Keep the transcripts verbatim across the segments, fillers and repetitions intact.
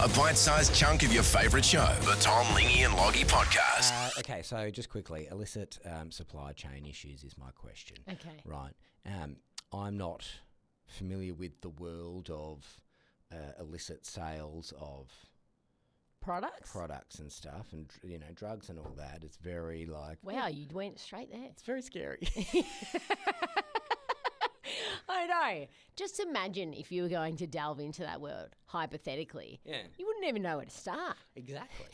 A bite-sized chunk of your favourite show. The Tom, Lingy and Loggy Podcast. Uh, okay, so just quickly, illicit um, supply chain issues is my question. Okay. Right. Um, I'm not familiar with the world of uh, illicit sales of Products? products and stuff and, you know, drugs and all that. It's very like... Wow, you went straight there. It's very scary. I know. Just imagine if you were going to delve into that world, hypothetically. Yeah. You wouldn't even know where to start. Exactly.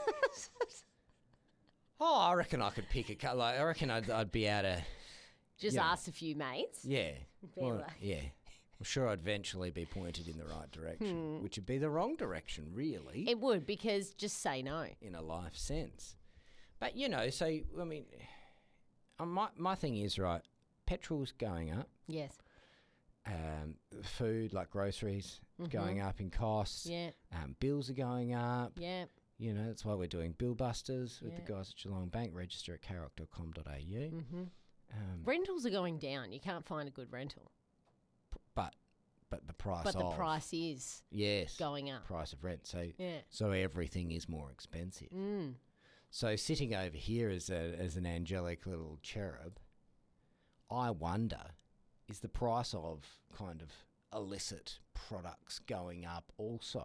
Oh, I reckon I could pick a cut. Like, I reckon I'd, I'd be able to... Just Yeah. ask a few mates. Yeah. Be Well, like- yeah. I'm sure I'd eventually be pointed in the right direction, which would be the wrong direction, really, It would, because just say no. in a life sense. But, you know, so, I mean, uh, my, my thing is, right, petrol's going up, Yes. um, food, like groceries, going up in costs, Yeah. um, bills are going up. Yeah. You know, that's why we're doing Bill Busters with the Yeah. guys at Geelong Bank. Register at carrock dot com dot a u. Mm-hmm. Um, Rentals are going down. You can't find a good rental. but but the price But the of... price is Yes. going up. Price of rent. So Yeah. so everything is more expensive. Mm. So sitting over here as a as an angelic little cherub, I wonder, is the price of kind of illicit products going up also?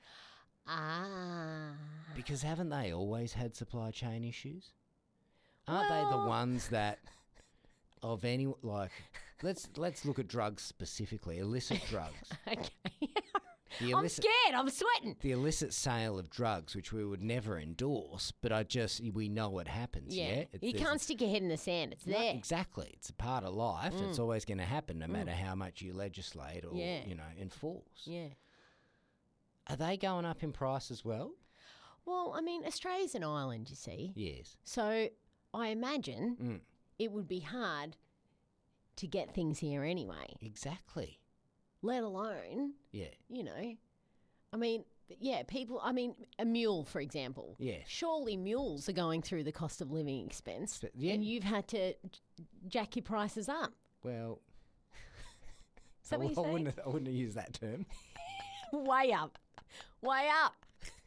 Ah. Because haven't they always had supply chain issues? Aren't they Well- the ones that of any like let's let's look at drugs specifically, illicit drugs. Okay. The I'm illicit scared. I'm sweating. the illicit sale of drugs, which we would never endorse, but I just we know it happens. Yeah, Yeah. It's- You there's can't a- stick your head in the sand. It's No, there. exactly. It's a part of life. It's always going to happen, no matter how much you legislate or Yeah. you know enforce. Yeah. Are they going up in price as well? Well, I mean, Australia's an island, you see. Yes. So I imagine Mm. it would be hard to get things here anyway, Exactly. let alone, Yeah. you know, I mean, yeah, people, I mean, a mule, for example. Yeah. Surely mules are going through the cost of living expense. But, yeah. And you've had to j- jack your prices up. Well, Is that I, what you're I saying? wouldn't. I wouldn't have used that term. Way up. Way up.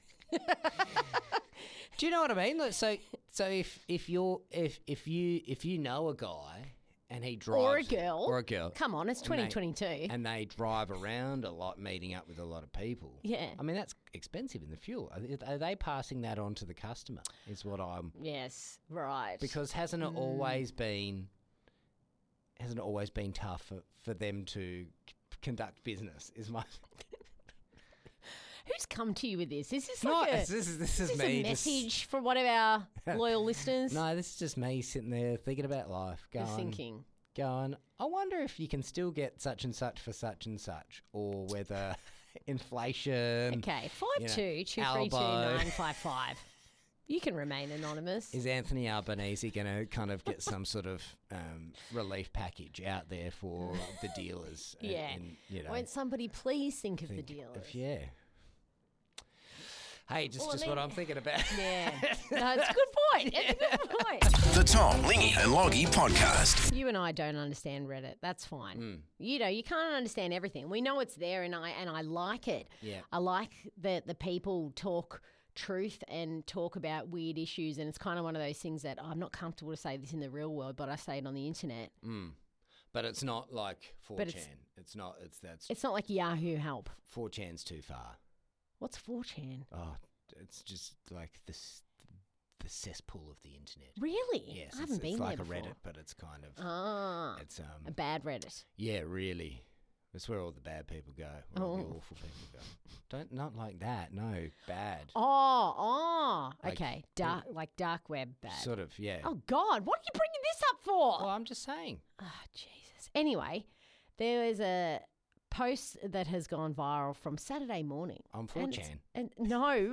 Do you know what I mean? Like, so, so if if you're if if you if you know a guy and he drives Or a girl. or a girl, Come on, it's and they- twenty twenty-two. and they drive around a lot, meeting up with a lot of people. Yeah. I mean that's expensive in the fuel. Are they- Are they passing that on to the customer? Is what I'm Yes, right. because hasn't Mm. it always been hasn't it always been tough for, for them to c- conduct business? Is my Who's come to you with this? Is this no? like a, This is this is is this me a just- message from one of our loyal listeners? No, this is just me sitting there thinking about life, going, Just thinking. going. I wonder if you can still get such and such for such and such, or whether inflation. Okay, five you know, two two three two Albo. nine five five. You can remain anonymous. Is Anthony Albanese going to kind of get some sort of um, relief package out there for the dealers? and- Yeah. and, you know, Won't somebody please think of the think dealers? of- yeah. Hey, just Well, I just what mean- I'm thinking about. Yeah. No, it's a good point. It's a good point. The Tom, Lingy and Loggy Podcast. You and I don't understand Reddit. That's fine. Mm. You know, you can't understand everything. We know it's there, and I and I like it. Yeah. I like that the people talk truth and talk about weird issues, and it's kind of one of those things that I'm not comfortable to say this in the real world, but I say it on the internet. Mm. But it's not like four But chan. it's- It's, not. It's that's It's not like Yahoo Help. four chan's too far. What's four chan? Oh, it's just like this the cesspool of the internet. Really? Yes, I haven't it's, been it's there like before. a Reddit, but it's kind of Ah, it's um a bad Reddit. yeah, really. That's where all the bad people go. Where all the Oh. awful people go. Don't not like that. No, bad. Oh, oh, Like, okay. Dark, like dark web bad. Sort of, yeah. Oh God, what are you bringing this up for? Well, I'm just saying. Oh, Jesus. Anyway, there was a post that has gone viral from Saturday morning. On And four it's- chan. And no.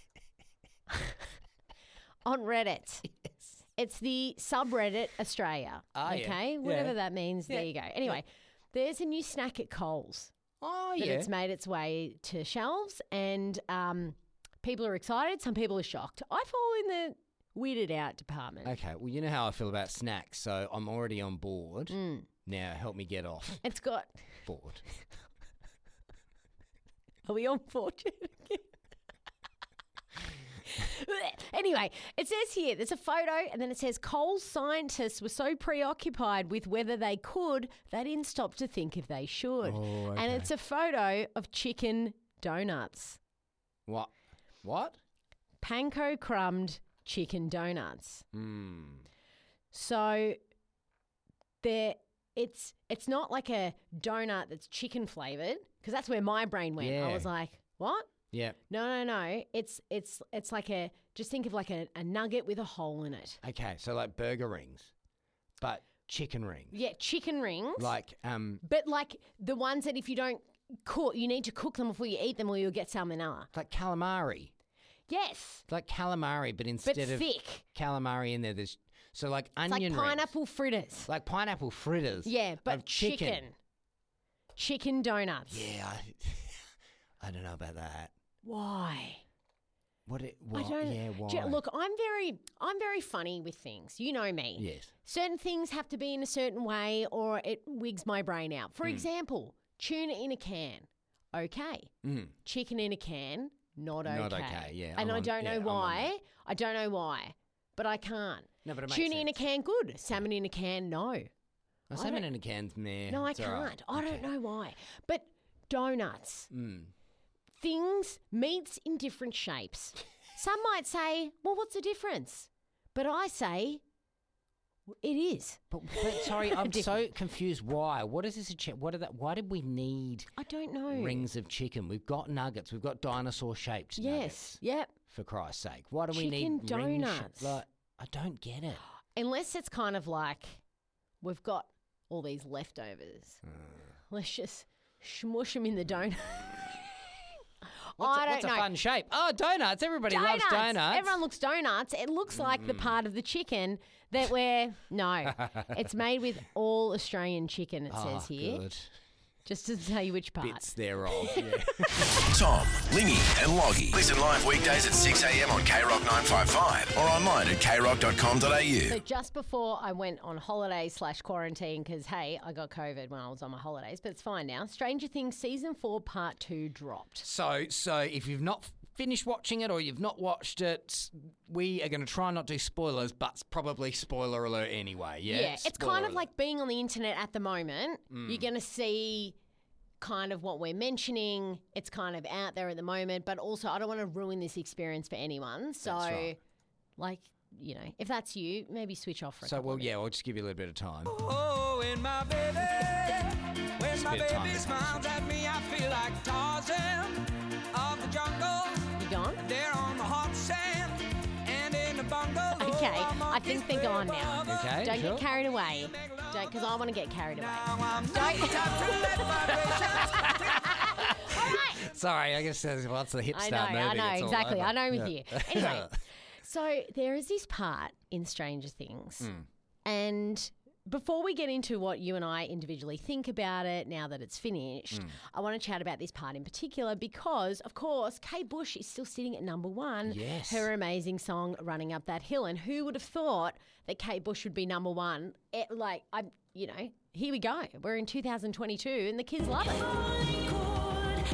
On Reddit. Yes. It's the subreddit Australia. Ah, yeah. okay? Yeah. Whatever that means. Yeah. There you go. Anyway, there's a new snack at Coles Oh that yeah. it's made its way to shelves, and um, people are excited. Some people are shocked. I fall in the weirded out department. Okay. Well, you know how I feel about snacks, so I'm already on board. Mm. Now help me get off It's got. board. Are we on fortune again? Anyway, it says here, there's a photo and then it says Coles scientists were so preoccupied with whether they could, they didn't stop to think if they should. Oh, And okay. it's a photo of chicken donuts. What? What? Panko crumbed chicken donuts. Hmm. So there, it's it's not like a donut that's chicken flavored because that's where my brain went. Yeah. I was like, what? Yeah. No, no, no. It's it's it's like a just think of like a, a nugget with a hole in it. Okay, so like burger rings, but chicken rings. Yeah, chicken rings. Like um, but like the ones that if you don't cook, you need to cook them before you eat them or you'll get salmonella. like calamari. Yes, It's like calamari, but but instead of thick. calamari in there, there's so like It's onion like rings. pineapple fritters. Like pineapple fritters. Yeah, but of chicken. chicken. Chicken donuts. Yeah, I, I don't know about that. Why? What it? What, I don't. Yeah, why? Do you- look, I'm very, I'm very funny with things. You know me. Yes. Certain things have to be in a certain way, or it wigs my brain out. Hmm. For example, tuna in a can, okay. Mm. Chicken in a can, not okay. Not okay, yeah, And I'm I on- don't yeah, know I'm on why. I don't know why, but I can't. No, but it makes Tuna in a sense. can, good. Salmon in a can, no. Oh, I salmon don't- in a can's meh. No, I it's all right. can't. I don't Okay. know why. But donuts. Mm. Things, meats in different shapes. Some might say, well, what's the difference? But I say, it is. But, but sorry, I'm so Different. confused. Why? What is this? A chi- what are that? Why did we need I don't know. rings of chicken? We've got nuggets. We've got dinosaur shaped Yes. nuggets. Yep. For Christ's sake, why do we Chicken need ring sha- donuts. like, I don't get it. Unless it's kind of like we've got all these leftovers. Uh. Let's just smush them in the donut. What's, I a, don't what's know. a fun shape? Oh, donuts. Everybody donuts. loves donuts. Everyone looks donuts. It looks like the part of the chicken that we're no. It's made with all Australian chicken. It oh, says here, good. just to tell you which part. Bits thereof. Yeah. Tom, Lingy, and Loggy. Listen live weekdays at six a.m. on K Rock nine five five or online at k rock dot com dot a u. So just before I went on holiday slash quarantine, because hey, I got COVID when I was on my holidays, but it's fine now. Stranger Things season four part two dropped. So, so if you've not finished watching it or you've not watched it, we are going to try and not do spoilers, but probably spoiler alert anyway. Yeah, it's Spoiler kind of alert. like being on the internet at the moment. Mm. You're going to see kind of what we're mentioning. It's kind of out there at the moment, but also I don't want to ruin this experience for anyone. So, That's right. like, you know, if that's you, maybe switch off for a So, couple well, of yeah, I'll just give you a little bit of time. Oh, when my baby, when Just a my bit of time baby to smiles at me, I feel like Tarzan of the jungle. You gone? There on the hot sand and in the bungalow. Okay, I'm I think they're gone now. Okay, Don't sure. get carried away. Don't, because I want to get carried away. Now I'm Don't. not to let vibrations. All right. Sorry, I guess uh, once the hips I start know, I moving, know, it's all exactly. over. I know with Yeah. you. Anyway, so there is this part in Stranger Things, Mm. and before we get into what you and I individually think about it now that it's finished, Mm. I want to chat about this part in particular because, of course, Kate Bush is still sitting at number one. Yes. Her amazing song "Running Up That Hill," and who would have thought that Kate Bush would be number one? It, like I, you know, here we go. We're in two thousand twenty-two, and the kids love it.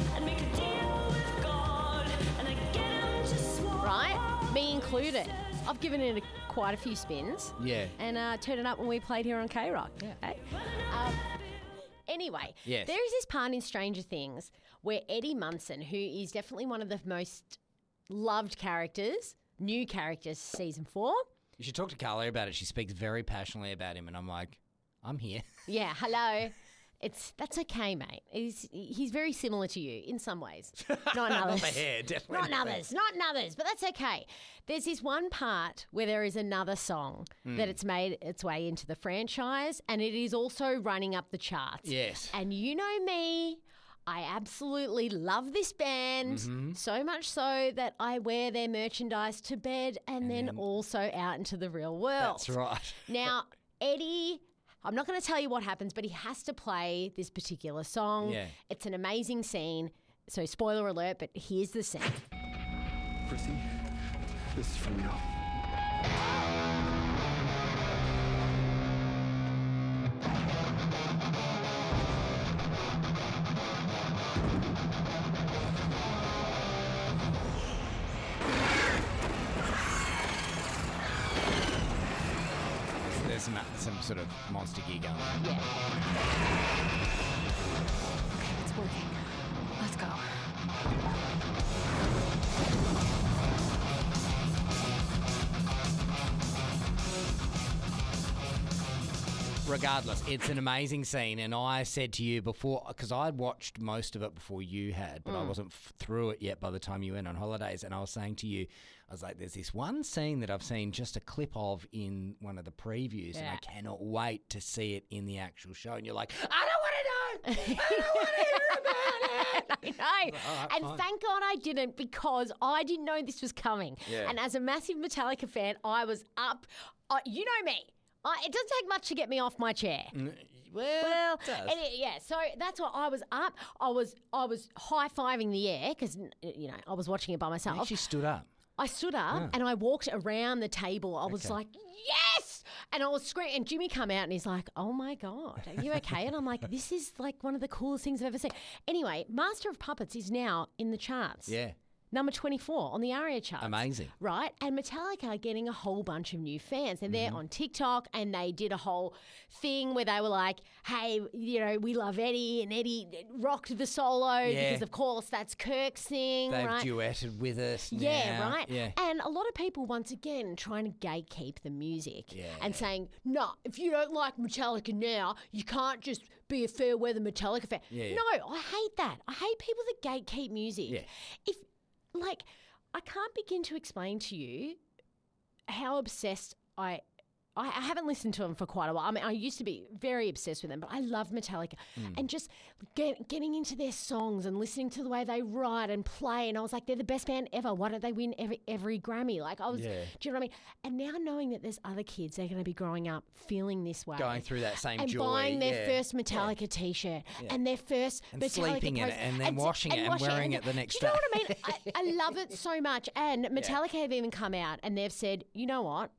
Right? Me included. I've given it a, quite a few spins. Yeah. And uh, turned it up when we played here on K Rock. Yeah. Hey? Um, anyway, Yes. there is this part in Stranger Things where Eddie Munson, who is definitely one of the most loved characters, new characters, season four. You should talk to Carly about it. She speaks very passionately about him, and I'm like, I'm here. Yeah, hello. It's that's okay, mate. He's he's very similar to you in some ways, not in Not others. the hair, definitely. Not in not the- others, not in others, but that's okay. There's this one part where there is another song Hmm. that it's made its way into the franchise, and it is also running up the charts. Yes. And you know me, I absolutely love this band, Mm-hmm. so much so that I wear their merchandise to bed and, then, then- also out into the real world. That's right. Now, Eddie, I'm not going to tell you what happens, but he has to play this particular song. Yeah. It's an amazing scene. So, spoiler alert, but here's the scene. Chrissy, this is from you. sort of monster gear going. Yeah. It's working. Let's go. Regardless, it's an amazing scene, and I said to you before, because I'd watched most of it before you had, but I wasn't f- through it yet by the time you went on holidays, and I was saying to you, I was like, there's this one scene that I've seen just a clip of in one of the previews, and Yeah. I cannot wait to see it in the actual show, and you're like, I don't want to know! I don't want to hear about it! I know. All right, and fine. thank God I didn't, because I didn't know this was coming. Yeah. And as a massive Metallica fan, I was up. Uh, you know me. I, it doesn't take much to get me off my chair. Well, Well, it does. and it- yeah. So that's why I was up. I was I was high fiving the air because you know I was watching it by I myself. actually stood up. I stood up and I walked around the table. I was Okay. like, yes! And I was screaming. And Jimmy come out and he's like, oh my God, are you okay? And I'm like, this is like one of the coolest things I've ever seen. Anyway, Master of Puppets is now in the charts. Yeah. Number twenty-four on the ARIA charts. Amazing. Right? And Metallica are getting a whole bunch of new fans. And Mm-hmm. they're on TikTok and they did a whole thing where they were like, hey, you know, we love Eddie. And Eddie rocked the solo Yeah. because, of course, that's Kirk's thing. They've right? duetted with us Yeah, now. right. Yeah. And a lot of people, once again, trying to gatekeep the music Yeah. and saying, no, if you don't like Metallica now, you can't just be a fair weather Metallica fan. Yeah, yeah. No, I hate that. I hate people that gatekeep music. Yeah. If, like, I can't begin to explain to you how obsessed I. I I haven't listened to them for quite a while. I mean, I used to be very obsessed with them, but I love Metallica. Mm. And just get, getting into their songs and listening to the way they write and play. And I was like, they're the best band ever. Why don't they win every every Grammy? Like, I was, Yeah. do you know what I mean? And now knowing that there's other kids, they're going to be growing up feeling this way. Going through that same and joy. buying their yeah. first Metallica t-shirt and their first And Metallica sleeping in it poster and then s- washing it and washing wearing it the then- next do you know day. what I mean? I, I love it so much. And Metallica have even come out and they've said, you know what?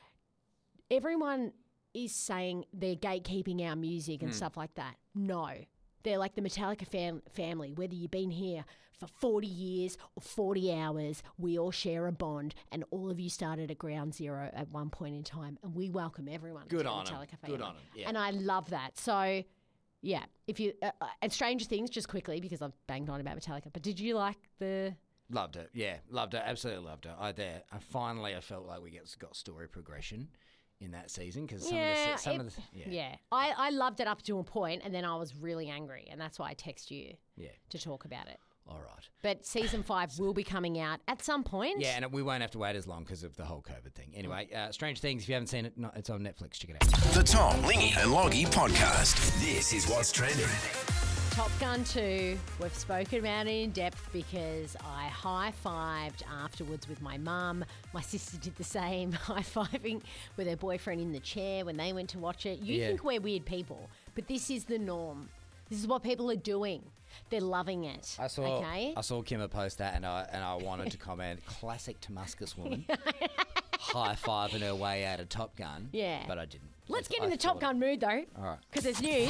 Everyone is saying they're gatekeeping our music Hmm. and stuff like that. No. They're like the Metallica fam- family. Whether you've been here for forty years or forty hours, we all share a bond, and all of you started at ground zero at one point in time, and we welcome everyone. Good to the on 'em. Metallica Good family. on 'em, yeah. And I love that. So, yeah, if you uh, uh, and Stranger Things, just quickly because I've banged on about Metallica. But did you like the? Loved it. Yeah, loved it. Absolutely loved it. I there. I finally, I felt like we get, got story progression in that season because some yeah, of the some it- of the yeah, yeah. I, I loved it up to a point, and then I was really angry, and that's why I text you yeah. to talk about it. All right. But season five will be coming out at some point. Yeah, and we won't have to wait as long because of the whole COVID thing. Anyway, uh, Strange Things. If you haven't seen it, no, it's on Netflix. Check it out. The Tom, Lingy and Loggy Podcast. This is what's trending. Top Gun two, we've spoken about it in depth because I high-fived afterwards with my mum. My sister did the same, high-fiving with her boyfriend in the chair when they went to watch it. You Yeah. think we're weird people, but this is the norm. This is what people are doing. They're loving it. I saw Okay? I saw Kimmer post that, and I and I wanted to comment. Classic Damascus woman, high fiving her way out of Top Gun. Yeah. but I didn't. Let's I- get I in the Top thought- Gun mood, though. All right. Because there's news.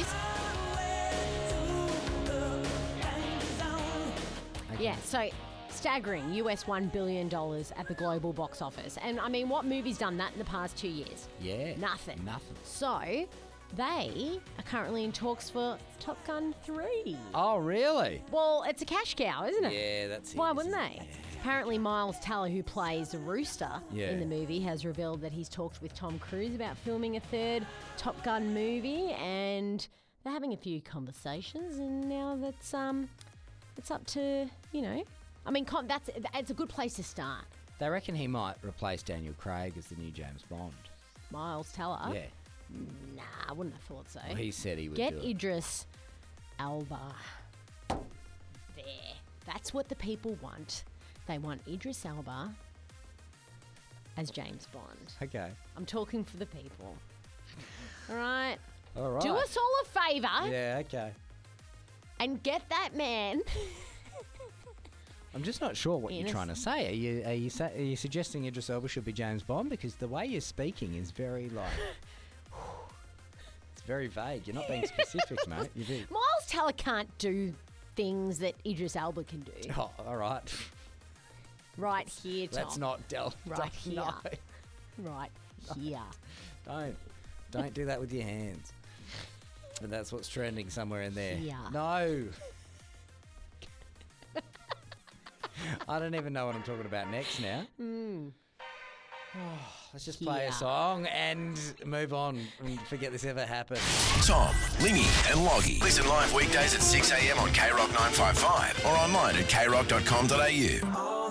Yeah, so staggering U S one billion dollars at the global box office. And I mean, what movie's done that in the past two years? Yeah. Nothing. Nothing. So they are currently in talks for Top Gun three. Oh, really? Well, it's a cash cow, isn't it? Yeah, that's it. Why isn't wouldn't it? they? Yeah. Apparently, Miles Teller, who plays Rooster Yeah. in the movie, has revealed that he's talked with Tom Cruise about filming a third Top Gun movie, and they're having a few conversations. And now that's um, it's up to you know, I mean, con- that's it's a good place to start. They reckon he might replace Daniel Craig as the new James Bond. Miles Teller. Yeah. Nah, I wouldn't have thought so. Well, he said he would Get do it. Idris Elba. There. That's what the people want. They want Idris Elba as James Bond. Okay. I'm talking for the people. All right. All right. Do us all a favour Yeah, okay. and get that man. I'm just not sure what you're Innocent. trying to say. Are you are you, sa- are you suggesting Idris Elba should be James Bond? Because the way you're speaking is very like it's very vague. You're not being specific, mate. You do. Miles Teller can't do things that Idris Elba can do. Oh, all right. Right here, Tom. Let's not delve. Right don't, here. No. Right here. Don't. Don't do that with your hands. And that's what's trending somewhere in there. Yeah. No. I don't even know what I'm talking about next now. Mm. Let's just play Yeah. a song and move on and forget this ever happened. Tom, Lingy and Loggy. Listen live weekdays at six a.m. on K Rock nine fifty-five or online at k rock dot com dot a u.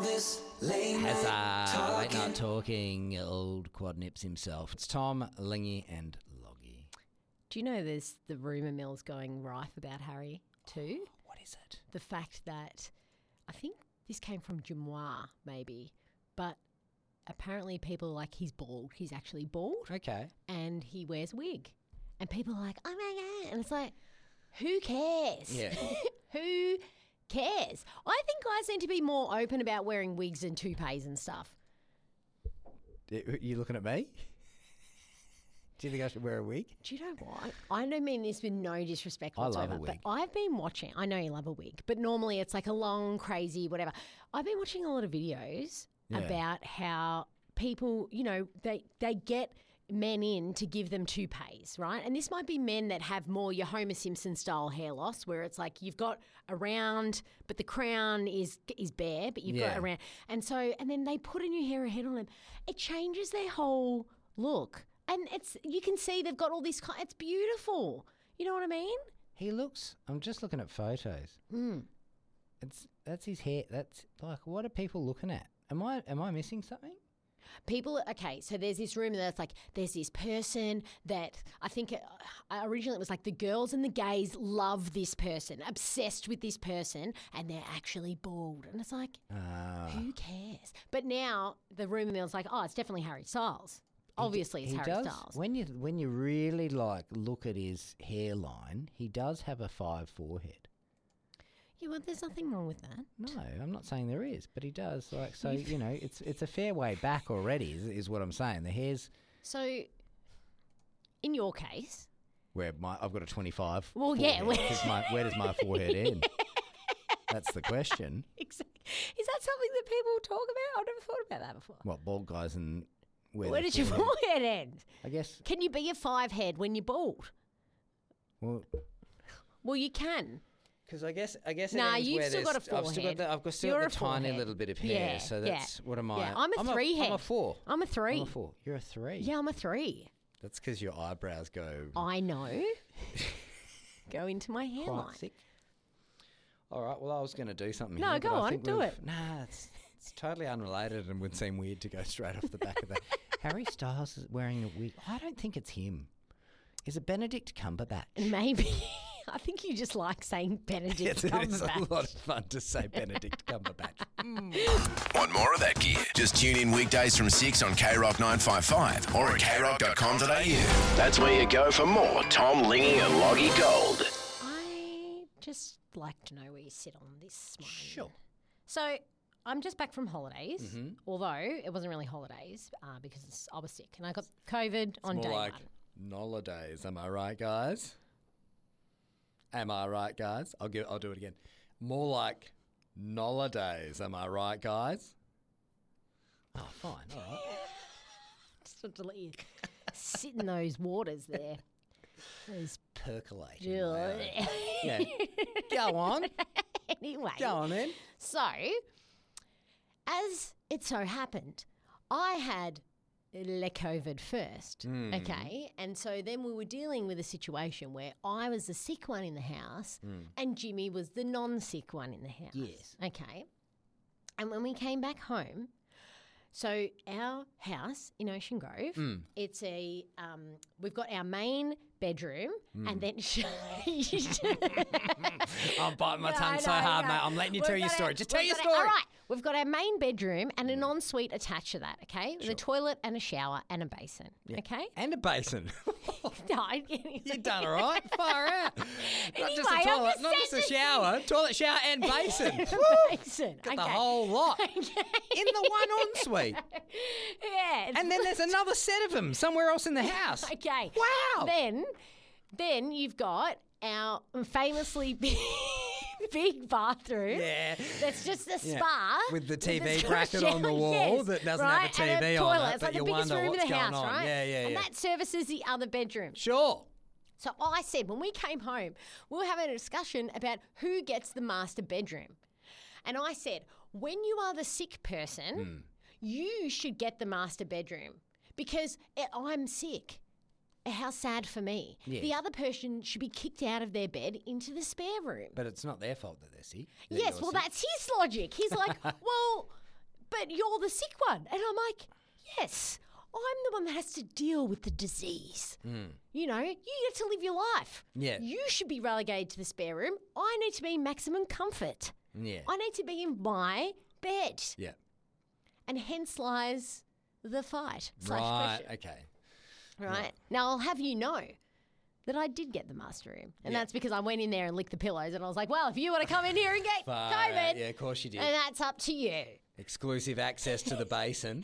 Huzzah, late night talking, old quad nips himself. It's Tom, Lingy and Loggy. Do you know there's the rumour mill's going rife about Harry too? What is it? The fact that I think this came from Jamois maybe, but apparently people are like, he's bald. He's actually bald Okay. and he wears a wig. And people are like, oh my God. And it's like, who cares? Yeah. Who cares? I think guys need to be more open about wearing wigs and toupees and stuff. You looking at me? Do you think I should wear a wig? Do you know what? I don't mean this with no disrespect I love whatsoever, a wig. but I've been watching, I know you love a wig, but normally it's like a long, crazy, whatever. I've been watching a lot of videos Yeah. about how people, you know, they, they get men in to give them toupees, right? And this might be men that have more your Homer Simpson style hair loss, where it's like you've got a round, but the crown is is bare, but you've Yeah. got a round. And so, and then they put a new hair head on them. It changes their whole look. And it's you can see they've got all this. ki- It's beautiful. You know what I mean? He looks, I'm just looking at photos. Mm. It's That's his hair. That's like, what are people looking at? Am I am I missing something? People, okay, so there's this rumor that's like, there's this person that I think uh, originally it was like the girls and the gays love this person, obsessed with this person, and they're actually bald. And it's like, Uh, who cares? But now the rumor mill's like, oh, it's definitely Harry Styles. Obviously, it's he Harry does, Styles. When you when you really like look at his hairline, he does have a five forehead. Yeah, well, there's nothing wrong with that. No, I'm not saying there is, but he does. Like, so you know, it's it's a fair way back already, is, is what I'm saying. The hair's So, in your case, where my I've got a twenty-five. Well, yeah, forehead. where- 'Cause my, where does my forehead end? That's the question. exactly. Is that something that people talk about? I've never thought about that before. What, bald guys and where, Where their does your forehead- forehead end? I guess. Can you be a five head when you're bald? Well, Well, you can. because I guess I guess. it Nah, ends you've where still got a there's- I've still got forehead. the, I've got still You're got a the tiny forehead. little bit of hair. Yeah, so yeah. that's what am I? Yeah, I'm a three I'm head. a four. I'm a three. I'm a four. You're a three. Yeah, I'm a three. That's because your eyebrows go I know. Go into my quite hairline. thick. All right. Well, I was going to do something. No, here, go but I on, think do we've- it. Nah, it's it's totally unrelated and would seem weird to go straight off the back of that. Harry Styles is wearing a wig. I don't think it's him. Is it Benedict Cumberbatch? Maybe. I think you just like saying Benedict It's, it's Cumberbatch. a lot of fun to say Benedict Cumberbatch. Want more of that gear? Just tune in weekdays from six on K Rock nine fifty-five or at k rock dot com dot a u. That's where you go for more Tom, Lingy and Loggy Gold. I just like to know where you sit on this one. Sure. So I'm just back from holidays, Mm-hmm. although it wasn't really holidays uh, because I was sick and I got COVID on More day like one. Noladays. Am I right, guys? Am I right, guys? I'll give. I'll do it again. More like Noladays. Am I right, guys? Oh, fine. All right. Just want to let you sit in those waters there. Those Percolating. loud. yeah. Yeah. Go on. Anyway, Go on then. so as it so happened, I had le COVID first, Hmm. okay? And so then we were dealing with a situation where I was the sick one in the house and Jimmy was the non-sick one in the house. Hmm. Yes. Okay. And when we came back home, so our house in Ocean Grove, Hmm. it's a, um, we've got our main bedroom Hmm. and then... I'm biting my No, tongue so no, hard, no. mate. I'm letting you We've tell your got story. our- Just tell we've your got our- story. all right, we've got our main bedroom and an ensuite attached to that, okay? With a toilet and a shower and a basin, okay? And a basin. No, You've done all right. Far out. Not just a Anyway, I'm toilet, just not just a saying- shower. Toilet, shower, and basin. basin. Got the okay. whole lot in the one ensuite. Yeah. it's- And then there's another set of them somewhere else in the house. Okay. Wow. Then, then you've got our famously big, big bathroom. Yeah. That's just a Yeah. spa With the T V sort of bracket on the shower, wall yes, that doesn't right? have a T V and a on toilet. it, It's but like you the biggest wonder room what's in the going house, on. right? Yeah, yeah, And yeah. that services the other bedroom. Sure. So I said, when we came home, we were having a discussion about who gets the master bedroom. And I said, when you are the sick person, Hmm. you should get the master bedroom because eh, I'm sick. How sad for me. Yes. The other person should be kicked out of their bed into the spare room. But it's not their fault that they're sick. that Yes, you're well, sick. that's his logic. He's like, well, but you're the sick one. And I'm like, yes, I'm the one that has to deal with the disease. You know, you get to live your life. Yeah. You should be relegated to the spare room. I need to be in maximum comfort. Yeah. I need to be in my bed. Yeah. And hence lies the fight. Slash Right. question, Okay. right? Now, I'll have you know that I did get the master room. And Yeah. that's because I went in there and licked the pillows and I was like, well, if you want to come in here and get Far COVID, out. Yeah, of course you did. and that's up to you. Exclusive access to the basin.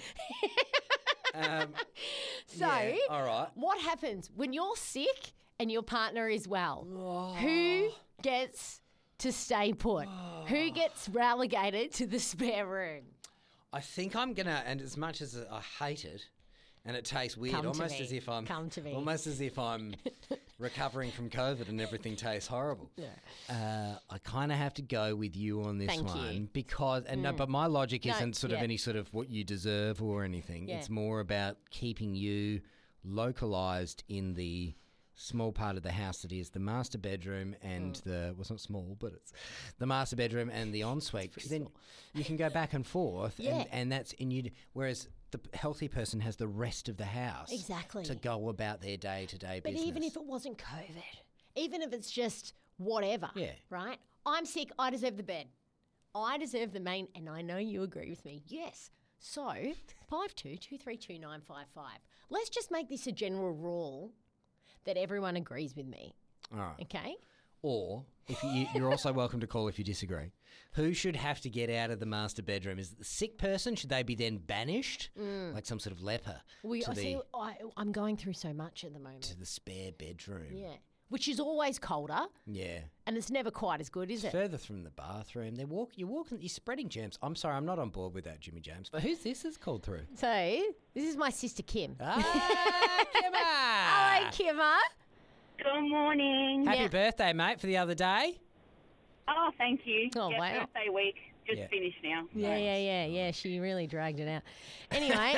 um, So, yeah, all right. what happens when you're sick and your partner is well? Oh. Who gets to stay put? Who gets relegated to the spare room? I think I'm gonna, and as much as I hate it, and it tastes weird, Come to almost me. as if I'm, Come to me. almost as if I'm recovering from COVID and everything tastes horrible. Yeah. Uh, I kind of have to go with you on this Thank you. one because, and no, but my logic No, isn't sort of yeah. any sort of what you deserve or anything. Yeah. It's more about keeping you localized in the small part of the house that is the master bedroom and Mm. the well, it's not small, but it's the master bedroom and the ensuite. Then you can go back and forth, Yeah. and, and that's and you. Whereas the healthy person has the rest of the house Exactly. to go about their day to day But business. even if it wasn't COVID, even if it's just whatever, Yeah. right? I'm sick, I deserve the bed. I deserve the main, and I know you agree with me. Yes. So, five two two three two nine five five. Let's just make this a general rule that everyone agrees with me, all right. okay? Or if you, you're also welcome to call if you disagree. Who should have to get out of the master bedroom? Is it the sick person? Should they be then banished, like some sort of leper, We, to I the see, I, I'm going through so much at the moment. to the spare bedroom? Yeah. Which is always colder, Yeah. and it's never quite as good, is it? Further from the bathroom, they're walk. You're walking. You're spreading germs. I'm sorry, I'm not on board with that, Jimmy James. But who's this? Has called through? So, this is my sister Kim. Ah, Hello, Kimmer. Kimmer. Good morning. Happy Yeah. birthday, mate, for the other day. Oh, thank you. Oh, yeah, wow. birthday week just Yeah. finished now. Yeah, yeah, yeah, yeah. She really dragged it out. Anyway,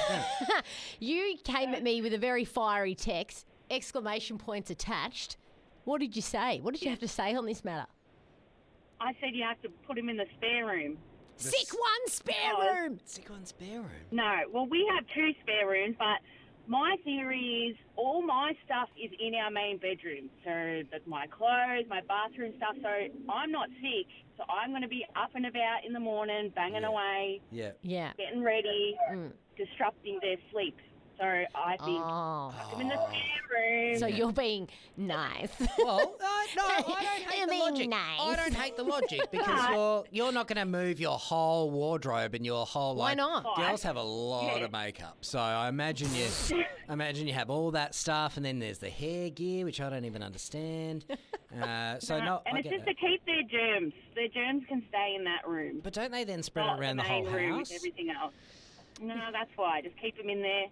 you came at me with a very fiery text, exclamation points attached. What did you say? What did you have to say on this matter? I said you have to put him in the spare room. Sick one spare Oh. room. Sick on spare room. No, well, we have two spare rooms, but my theory is all my stuff is in our main bedroom. So that's my clothes, my bathroom stuff. So I'm not sick. So I'm going to be up and about in the morning, banging Yeah. away, Yeah. Yeah. getting ready, Mm. disrupting their sleep. So I think Oh. put them in the spare room. So you're being nice. Well, uh, no, I don't hate You're the being logic. nice. I don't hate the logic because you're you're not going to move your whole wardrobe and your whole Why like. not? Girls have a lot Yeah. of makeup, so I imagine you, imagine you have all that stuff, and then there's the hair gear, which I don't even understand. Uh, so No, no, and I it's get just that. to keep their germs. Their germs can stay in that room. But don't they then spread not it around the, whole main room house? with everything else. No, that's why. Just keep them in there.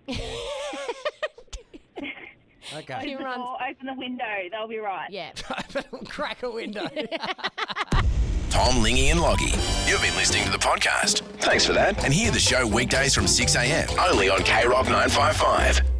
Okay. Open the runs- door, open the window. They'll be right. Yeah. Crack a window. Tom, Lingy and Loggy. You've been listening to the podcast. Thanks for that. And hear the show weekdays from six a.m. only on K Rock nine five five.